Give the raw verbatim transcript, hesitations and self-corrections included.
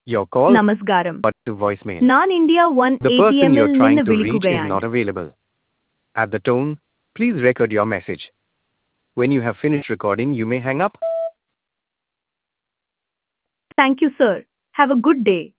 Your call നമസ്കാരം. got to voicemail. ഞാൻ India one The A T person എമ്മിൽ you're നിന്ന് trying to reach is വിളിക്കുകയാണ്. not available. At the tone, please record your message. When you have finished recording, you may hang up. Thank you, sir. Have a good day.